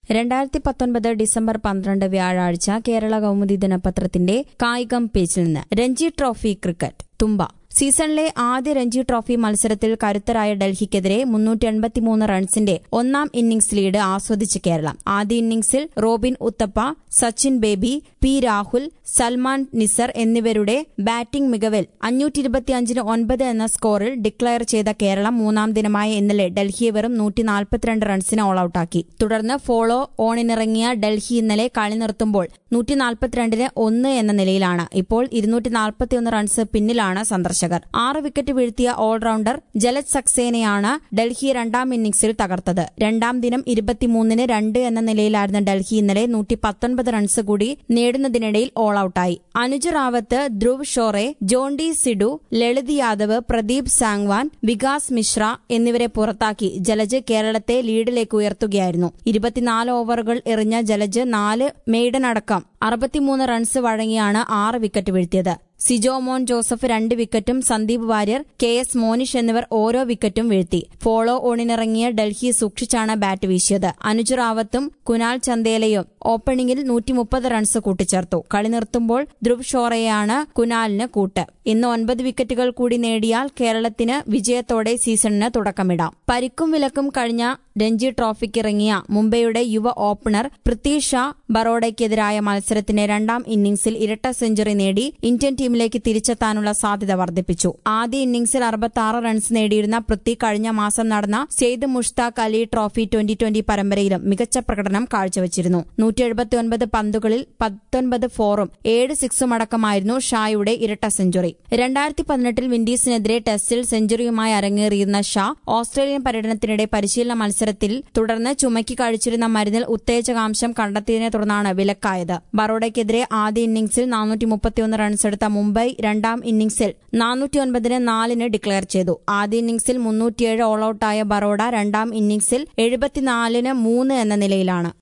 2019 December 12 വ്യാഴാഴ്ച കേരള കൗമുദി ദിനപത്രത്തിന്റെ കായികം പേജിൽ നിന്ന് രഞ്ജി ട്രോഫി ക്രിക്കറ്റ് തുമ്പ സീസണിലെ ആദ്യ രഞ്ജി ട്രോഫി മത്സരത്തിൽ കരുത്തരായ ഡൽഹിക്കെതിരെ 383 റൺസിന്റെ ഒന്നാം ഇന്നിംഗ്സ് ലീഡ് ആസ്വദിച്ച് കേരളം. ആദ്യ ഇന്നിംഗ്സിൽ റോബിൻ ഉത്തപ്പ, സച്ചിൻ ബേബി, പി രാഹുൽ, സൽമാൻ നിസർ എന്നിവരുടെ ബാറ്റിംഗ് മികവിൽ 525-9 എന്ന സ്കോറിൽ ഡിക്ലയർ ചെയ്ത കേരളം മൂന്നാം ദിനമായ ഇന്നലെ ഡൽഹിയെ വെറും 142 റൺസിന് ഓൾ ഔട്ടാക്കി. തുടർന്ന് ഫോളോ ഓണിനിറങ്ങിയ ഡൽഹി ഇന്നലെ കളി നിർത്തുമ്പോൾ 142-1 എന്ന നിലയിലാണ്. ഇപ്പോൾ 241 റൺസ് പിന്നിലാണ് സന്ദർശകർ. 6 വിക്കറ്റ് വീഴ്ത്തിയ ഓൾറൌണ്ടർ ജലജ് സക്സേനയാണ് ഡൽഹി രണ്ടാം ഇന്നിംഗ്സിൽ തകർത്തത്. രണ്ടാം ദിനം 23-2 എന്ന നിലയിലായിരുന്ന ഡൽഹി ഇന്നലെ 119 റൺസ് കൂടി നേടുന്നതിനിടയിൽ ഓൾ ഔട്ടായി. അനുജ് റാവത്ത്, ധ്രുവ് ഷോറെ, ജോണ്ടി സിഡു, ലളിത് യാദവ്, പ്രദീപ് സാങ്വാൻ, വികാസ് മിശ്ര എന്നിവരെ പുറത്താക്കി ജലജ് കേരളത്തെ ലീഡിലേക്ക് ഉയർത്തുകയായിരുന്നു. 24 ഓവറുകൾ എറിഞ്ഞ ജലജ് 4 മെയ്ഡൻ അടക്കം 63 റൺസ് വഴങ്ങിയാണ് 6 വിക്കറ്റ് വീഴ്ത്തിയത്. സിജോ മോൻ ജോസഫ് 2 വിക്കറ്റും സന്ദീപ് വാര്യർ, കെ എസ് മോനിഷ് എന്നിവർ ഓരോ വിക്കറ്റും വീഴ്ത്തി. ഫോളോ ഓണിനിറങ്ങിയ ഡൽഹി സൂക്ഷിച്ചാണ് ബാറ്റ് വീശിയത്. അനുജ് റാവത്തും കുനാൽ ചന്ദേലയും ഓപ്പണിംഗിൽ 130 റൺസ് കൂട്ടിച്ചേർത്തു. കളി നിർത്തുമ്പോൾ ധ്രുവ് ഷോറയാണ് കുനാലിന് കൂട്ട്. ഇന്ന് 9 വിക്കറ്റുകൾ കൂടി നേടിയാൽ കേരളത്തിന് വിജയത്തോടെ സീസണിന് തുടക്കമിടാം. പരിക്കും വിലക്കും കഴിഞ്ഞ രഞ്ജി ട്രോഫിക്കിറങ്ങിയ മുംബൈയുടെ യുവ ഓപ്പണർ പൃഥ്വി ഷാ ബറോഡയ്ക്കെതിരായ മത്സരത്തിന്റെ രണ്ടാം ഇന്നിംഗ്സിൽ ഇരട്ട സെഞ്ചുറി നേടി ഇന്ത്യൻ ടീമിലേക്ക് തിരിച്ചെത്താനുള്ള സാധ്യത വർദ്ധിപ്പിച്ചു. ആദ്യ ഇന്നിംഗ്സിൽ 66 റൺസ് നേടിയിരുന്ന പൃഥ്വി കഴിഞ്ഞ മാസം നടന്ന സെയ്ദ് മുഷ്താഖ് അലി ട്രോഫി 2020 പരമ്പരയിലും മികച്ച പ്രകടനം കാഴ്ചവച്ചിരുന്നു. 179 പന്തുകളിൽ 19 ഫോറും 7 സിക്സും അടക്കമായിരുന്നു ഷായുടെ ഇരട്ട സെഞ്ചുറി. 2018 വിൻഡീസിനെതിരെ ടെസ്റ്റിൽ സെഞ്ചുറിയുമായി അരങ്ങേറിയിരുന്ന ഷാ ഓസ്ട്രേലിയൻ പര്യടനത്തിനിടെ പരിശീലന മത്സരത്തിൽ തുടർന്ന് ചുമക്കി കഴിച്ചിരുന്ന മരുന്നിൽ ഉത്തേജകാംശം കണ്ടെത്തിയതിനെ തുടർന്നാണ് വിലക്കായത്. ബറോഡയ്ക്കെതിരെ ആദ്യ ഇന്നിംഗ്സിൽ 431 റൺസെടുത്ത മുംബൈ രണ്ടാം ഇന്നിംഗ്സിൽ 409-4 ഡിക്ലയർ ചെയ്തു. ആദ്യ ഇന്നിംഗ്സിൽ 307 ഓൾ ഔട്ടായ ബറോഡ രണ്ടാം ഇന്നിംഗ്സിൽ 74-3 എന്ന നിലയിലാണ്.